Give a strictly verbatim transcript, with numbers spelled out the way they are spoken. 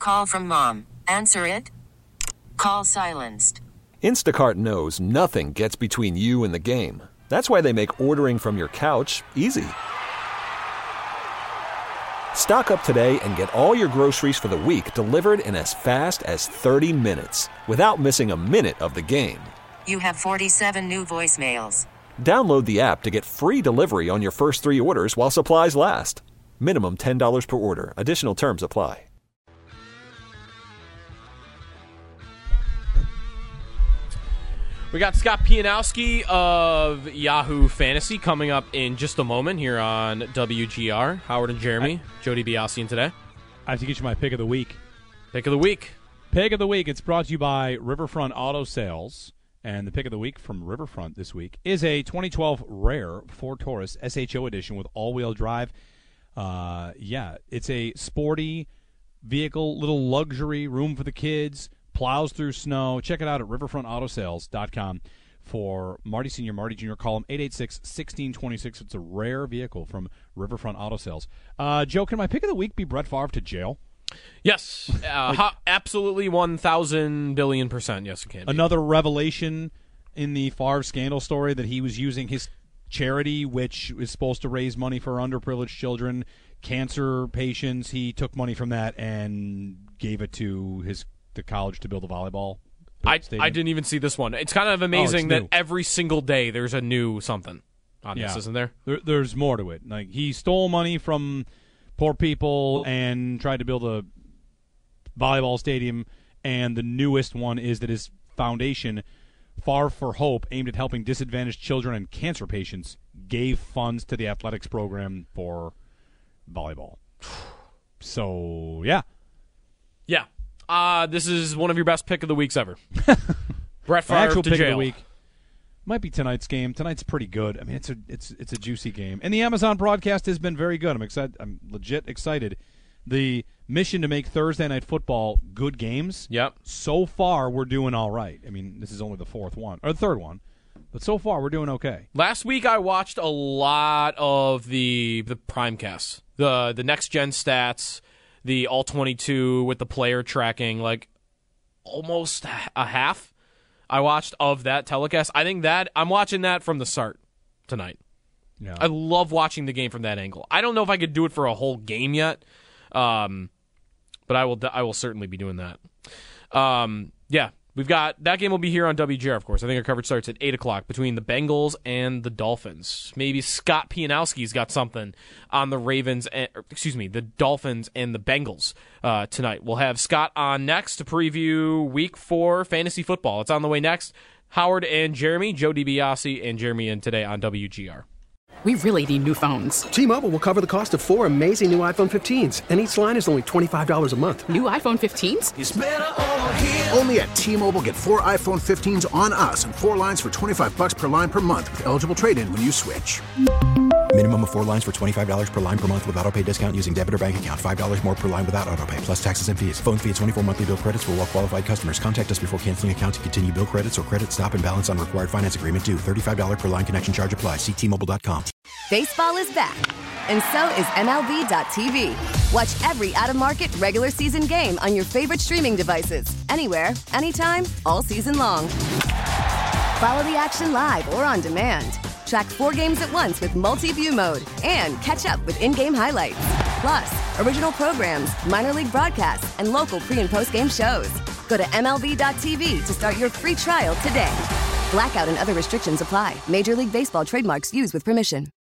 call from mom. Answer it. Call silenced. Instacart knows nothing gets between you and the game. That's why they make ordering from your couch easy. Stock up today and get all your groceries for the week delivered in as fast as thirty minutes without missing a minute of the game. You have forty-seven new voicemails. Download the app to get free delivery on your first three orders while supplies last. Minimum ten dollars per order. Additional terms apply. We got Scott Pianowski of Yahoo Fantasy coming up in just a moment here on W G R. Howard and Jeremy, I, Jody Biasian today. I have to get you my pick of the week. Pick of the week. Pick of the week. It's brought to you by Riverfront Auto Sales. And the pick of the week from Riverfront this week is a twenty twelve Rare Ford Taurus S H O edition with all-wheel drive. Uh, yeah, it's a sporty vehicle, little luxury, room for the kids, plows through snow. Check it out at riverfront auto sales dot com for Marty Senior, Marty Junior Call them eight eight six, one six two six. It's a rare vehicle from Riverfront Auto Sales. Uh, Joe, can my pick of the week be Brett Favre to jail? Yes, uh, like, ha- absolutely one thousand billion percent. Yes, it can be. Another revelation in the Favre scandal story that he was using his charity, which is supposed to raise money for underprivileged children, cancer patients. He took money from that and gave it to his the college to build a volleyball I, stadium. I didn't even see this one. It's kind of amazing oh, that new. every single day there's a new something on yeah. this, isn't there? there? There's more to it. Like, he stole money from poor people and tried to build a volleyball stadium, and the newest one is that his foundation, Favre for Hope, aimed at helping disadvantaged children and cancer patients, gave funds to the athletics program for volleyball. So, yeah. Yeah. Uh, this is one of your best pick of the weeks ever. Brett Favre actual to pick jail. of the week might be tonight's game. Tonight's pretty good. I mean, it's a it's it's a juicy game, and the Amazon broadcast has been very good. I'm excited. I'm legit excited. The mission to make Thursday Night Football good games. Yep. So far, we're doing all right. I mean, this is only the fourth one or the third one, but so far we're doing okay. Last week I watched a lot of the the Primecasts, the the next gen stats, the all twenty-two with the player tracking, like almost a half. I watched of that telecast. I think that I'm watching that from the start tonight. Yeah. I love watching the game from that angle. I don't know if I could do it for a whole game yet, um, but I will. I will certainly be doing that. Um, yeah, we've got that game will be here on W G R, of course. I think our coverage starts at eight o'clock between the Bengals and the Dolphins. Maybe Scott Pianowski's got something on the Ravens, and, or, excuse me, the Dolphins and the Bengals uh, tonight. We'll have Scott on next to preview Week Four fantasy football. It's on the way next. Howard and Jeremy, Joe DiBiase and Jeremy in today on W G R. We really need new phones. T-Mobile will cover the cost of four amazing new iPhone fifteens, and each line is only twenty-five dollars a month. New iPhone fifteens? It's better over here. Only at T-Mobile, get four iPhone fifteens on us and four lines for twenty-five dollars per line per month with eligible trade-in when you switch. Minimum of four lines for twenty-five dollars per line per month with autopay discount using debit or bank account. five dollars more per line without autopay, plus taxes and fees. Phone fee at twenty-four monthly bill credits for well-qualified customers. Contact us before canceling account to continue bill credits or credit stop and balance on required finance agreement due. thirty-five dollars per line connection charge applies. See T Mobile dot com. Baseball is back, and so is M L B dot T V. Watch every out-of-market regular season game on your favorite streaming devices. Anywhere, anytime, all season long. Follow the action live or on demand. Track four games at once with multi-view mode and catch up with in-game highlights. Plus, original programs, minor league broadcasts, and local pre- and post-game shows. Go to M L B dot T V to start your free trial today. Blackout and other restrictions apply. Major League Baseball trademarks used with permission.